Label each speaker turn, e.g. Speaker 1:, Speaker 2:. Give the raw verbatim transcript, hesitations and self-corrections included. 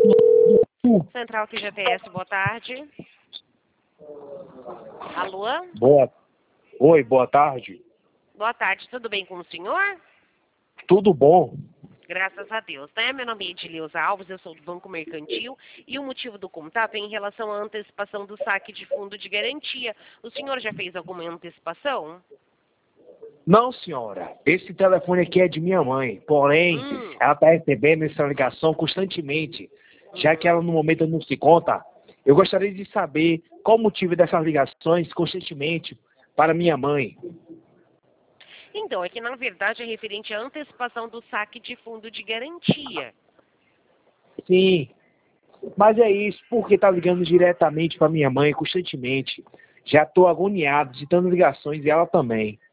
Speaker 1: Central Q G T S, boa tarde. Alô?
Speaker 2: Boa. Oi, boa tarde.
Speaker 1: Boa tarde, tudo bem com o senhor?
Speaker 2: Tudo bom?
Speaker 1: Graças a Deus, né? Meu nome é Edileuza Alves, eu sou do Banco Mercantil e o motivo do contato é em relação à antecipação do saque de fundo de garantia. O senhor já fez alguma antecipação?
Speaker 2: Não, senhora. Esse telefone aqui é de minha mãe. Porém,
Speaker 1: Hum.
Speaker 2: ela está recebendo essa ligação constantemente. Já que ela no momento não se conta, eu gostaria de saber qual o motivo dessas ligações constantemente para minha mãe.
Speaker 1: Então, é que na verdade é referente à antecipação do saque de fundo de garantia.
Speaker 2: Sim, mas é isso, porque está ligando diretamente para minha mãe constantemente. Já estou agoniado de tantas ligações e ela também.